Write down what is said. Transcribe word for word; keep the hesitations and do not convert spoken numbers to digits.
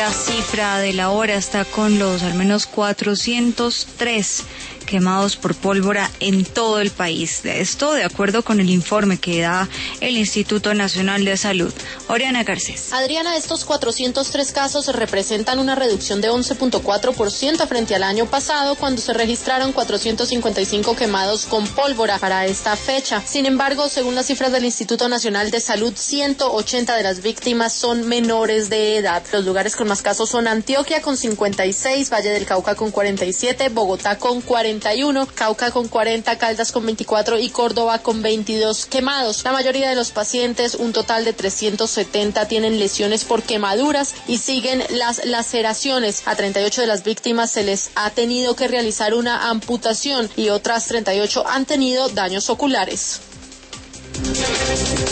la cifra de la hora está con los al menos cuatrocientos tres quemados por pólvora en todo el país. De esto, de acuerdo con el informe que da el Instituto Nacional de Salud. Oriana Garcés. Adriana, estos cuatrocientos tres casos representan una reducción de once punto cuatro por ciento frente al año pasado, cuando se registraron cuatrocientos cincuenta y cinco quemados con pólvora para esta fecha. Sin embargo, según las cifras del Instituto Nacional de Salud, ciento ochenta de las víctimas son menores de edad. Los lugares con más casos son Antioquia con cincuenta y seis, Valle del Cauca con cuarenta y siete, Bogotá con cuarenta y uno, Cauca con cuarenta, Caldas con veinticuatro y Córdoba con veintidós quemados. La mayoría de los pacientes, un total de trescientos setenta, tienen lesiones por quemaduras y siguen las laceraciones. A treinta y ocho de las víctimas se les ha tenido que realizar una amputación y otras treinta y ocho han tenido daños oculares.